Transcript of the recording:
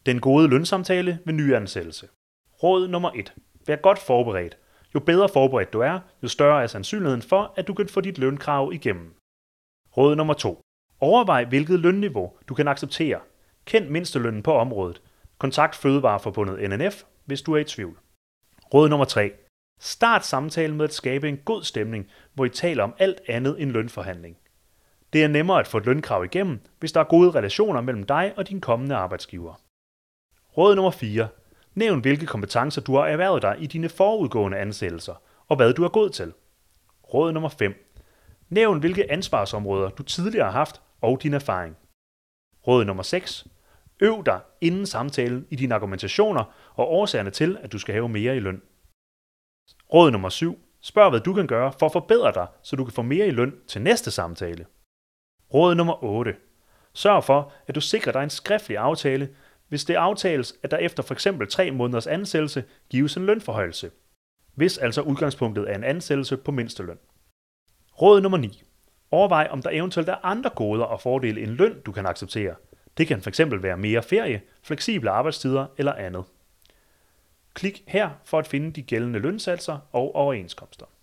Den gode lønsamtale ved nyansættelse. Råd nummer 1. Vær godt forberedt. Jo bedre forberedt du er, jo større er sandsynligheden for, at du kan få dit lønkrav igennem. Råd nummer 2. Overvej, hvilket lønniveau du kan acceptere. Kend mindstelønnen på området. Kontakt Fødevareforbundet NNF, hvis du er i tvivl. Råd nummer 3. Start samtalen med at skabe en god stemning, hvor I taler om alt andet end lønforhandling. Det er nemmere at få et lønkrav igennem, hvis der er gode relationer mellem dig og din kommende arbejdsgiver. Råd nummer 4. Nævn, hvilke kompetencer du har erhvervet dig i dine forudgående ansættelser, og hvad du er god til. Råd nummer 5. Nævn, hvilke ansvarsområder du tidligere har haft og din erfaring. Råd nummer 6. Øv dig inden samtalen i dine argumentationer og årsagerne til, at du skal have mere i løn. Råd nummer 7. Spørg, hvad du kan gøre for at forbedre dig, så du kan få mere i løn til næste samtale. Råd nummer 8. Sørg for, at du sikrer dig en skriftlig aftale, hvis det aftales, at der efter f.eks. 3 måneders ansættelse gives en lønforhøjelse, hvis altså udgangspunktet er en ansættelse på mindsteløn. Råd nummer 9. Overvej, om der eventuelt er andre goder og fordele end løn, du kan acceptere. Det kan f.eks. være mere ferie, fleksible arbejdstider eller andet. Klik her for at finde de gældende lønsatser og overenskomster.